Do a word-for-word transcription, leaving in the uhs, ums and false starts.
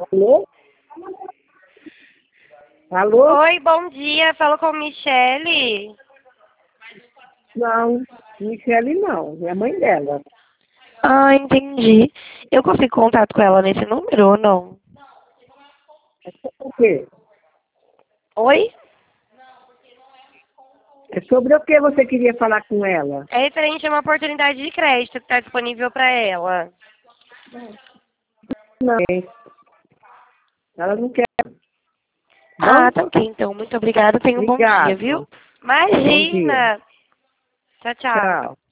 Alô? Alô? Oi, bom dia. Falo com Michele. Não, Michele não, é a mãe dela. Ah, entendi. Eu consigo contato com ela nesse número ou não? É sobre o quê? Oi? É sobre o que você queria falar com ela? É referente a uma oportunidade de crédito que está disponível para ela. Não, ela não quer. Ah, Bom? tá ok, então. Muito obrigada. Tenha um bom dia, viu? Obrigado. Bom dia. Imagina! Tchau, tchau. Tchau.